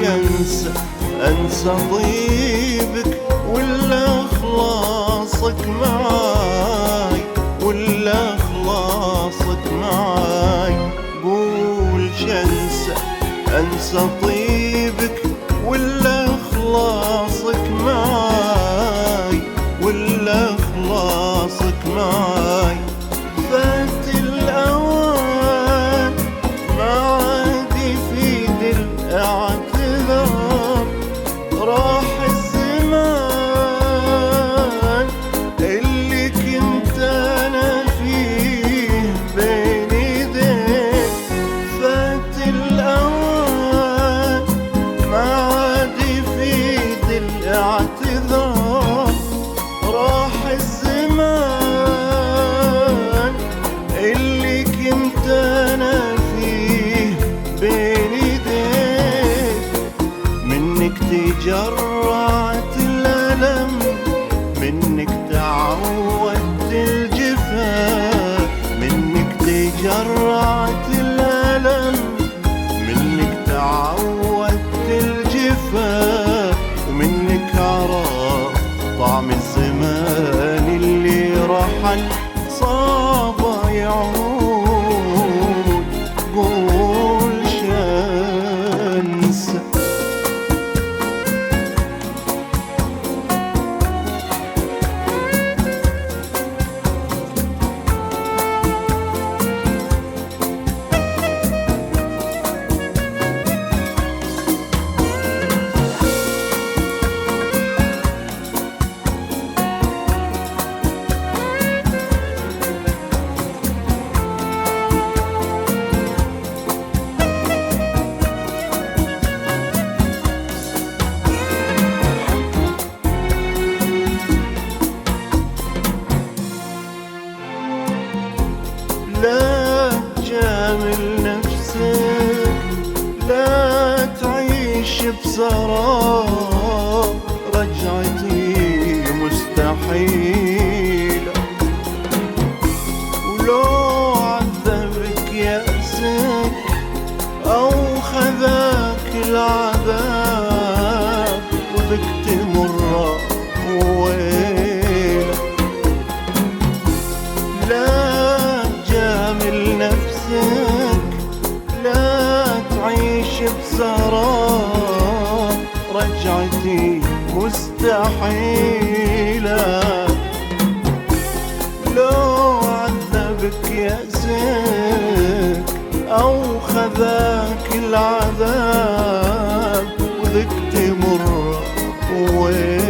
انسى طيبك ولا خلاصك معاي، ولا خلاصك معاي. قول انسى طيبك ولا خلاصك معاي، ولا خلاصك معاي. فات الأوان ما عاد يفيد الاعتذار، راح الزمان اللي كنت أنا فيه بين ايديك. فات الأوان ما عاد يفيد الاعتذار، راح الزمان اللي كنت أنا فيه بين ايديك. منك تجرعت الألم، منك تعودت الجفاء، منك تجرعت الألم، منك تعودت الجفاء. ومنك عرفت طعم الزمان اللي رحل صاب يعود. قول شنسى لا تجامل نفسك، لا تعيش بسراب، رجعتي مستحيلة. ولو عذبك يأسك أو خذاك العذاب، وذقت مرة وويلة. لا تجامل نفسك، لا تعيش بسراب، رجعتي مستحيلة. لو عذبك يأسك أو خذاك العذاب، وذقت مرة وويلة.